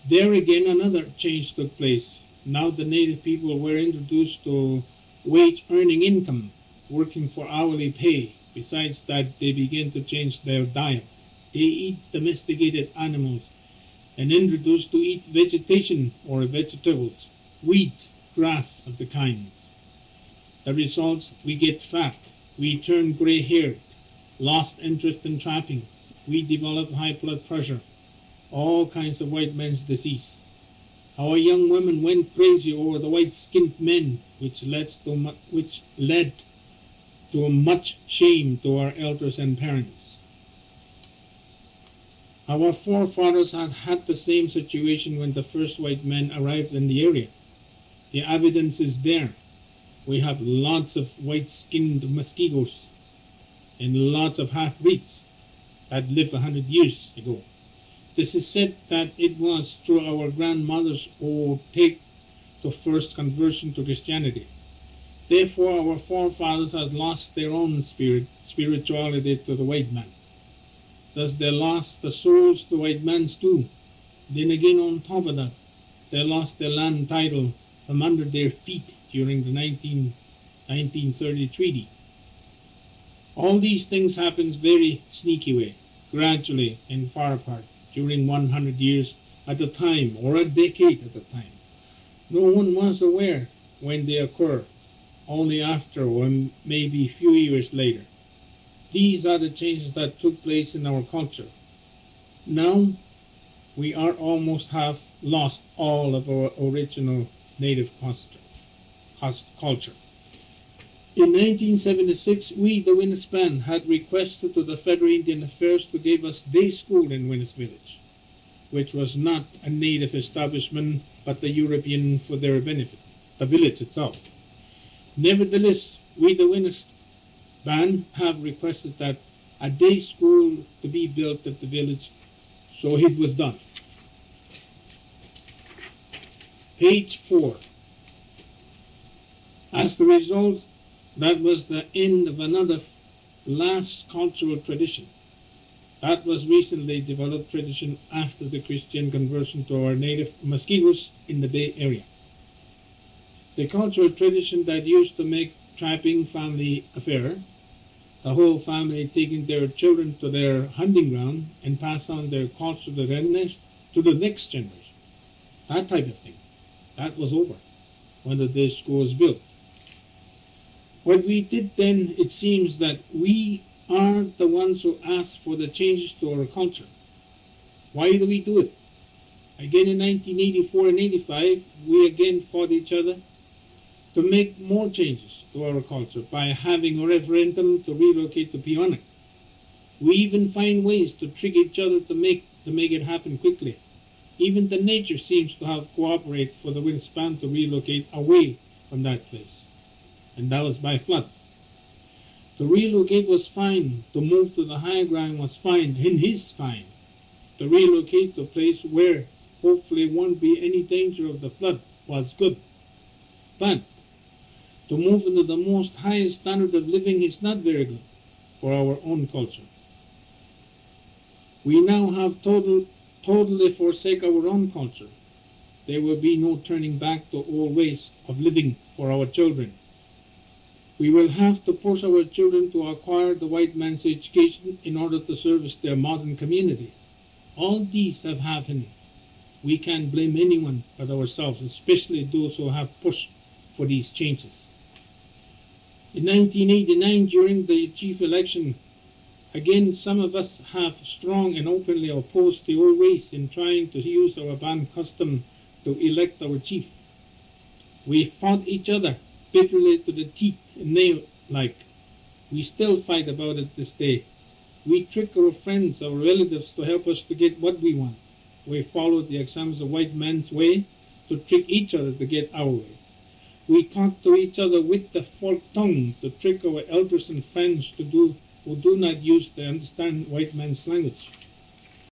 There again, another change took place. Now the native people were introduced to wage earning income, working for hourly pay. Besides that, they began to change their diet. They eat domesticated animals and introduced to eat vegetation or vegetables, weeds, grass of the kinds. The results, we get fat, we turn gray haired, lost interest in trapping, we develop high blood pressure, all kinds of white man's disease. Our young women went crazy over the white-skinned men, which led to much shame to our elders and parents. Our forefathers had had the same situation when the first white men arrived in the area. The evidence is there. We have lots of white-skinned mosquitoes and lots of half-breeds that lived 100 years ago. This is said that it was through our grandmothers who take the first conversion to Christianity. Therefore, our forefathers had lost their own spirituality to the white man. Thus, they lost the souls to white man's too. Then again, on top of that, they lost their land title from under their feet during the 1930 treaty. All these things happened very sneaky way, gradually and far apart, during 100 years at a time, or a decade at a time. No one was aware when they occur, only after or maybe a few years later. These are the changes that took place in our culture. Now, we are almost have lost all of our original native culture. In 1976, we, the Winnis Band, had requested to the Federal Indian Affairs to give us day school in Winnis Village, which was not a native establishment, but the European for their benefit, the village itself. Nevertheless, we, the Winnis Band, have requested that a day school to be built at the village, so it was done. Page 4. As the result, that was the end of another last cultural tradition. That was recently developed tradition after the Christian conversion to our native mosquitoes in the Bay Area. The cultural tradition that used to make trapping family affair, the whole family taking their children to their hunting ground and pass on their culture to the next generation. That type of thing. That was over when the day school was built. What we did then, it seems that we are the ones who asked for the changes to our culture. Why do we do it? Again in 1984 and 85, we again fought each other to make more changes to our culture by having a referendum to relocate to Pioneer. We even find ways to trick each other to make it happen quickly. Even the nature seems to have cooperated for the Winnis Band to relocate away from that place. And that was by flood. To relocate was fine. To move to the higher ground was fine, and is fine. To relocate to a place where hopefully won't be any danger of the flood was good. But to move into the most highest standard of living is not very good for our own culture. We now have totally forsake our own culture. There will be no turning back to old ways of living for our children. We will have to push our children to acquire the white man's education in order to service their modern community. All these have happened. We can't blame anyone but ourselves, especially those who have pushed for these changes. In 1989, during the chief election, again, some of us have strong and openly opposed the old ways in trying to use our band custom to elect our chief. We fought each other bitterly to the teeth and nail-like. We still fight about it this day. We trick our friends, our relatives, to help us to get what we want. We follow the examples of white man's way to trick each other to get our way. We talk to each other with the forked tongue to trick our elders and friends who do not understand white man's language.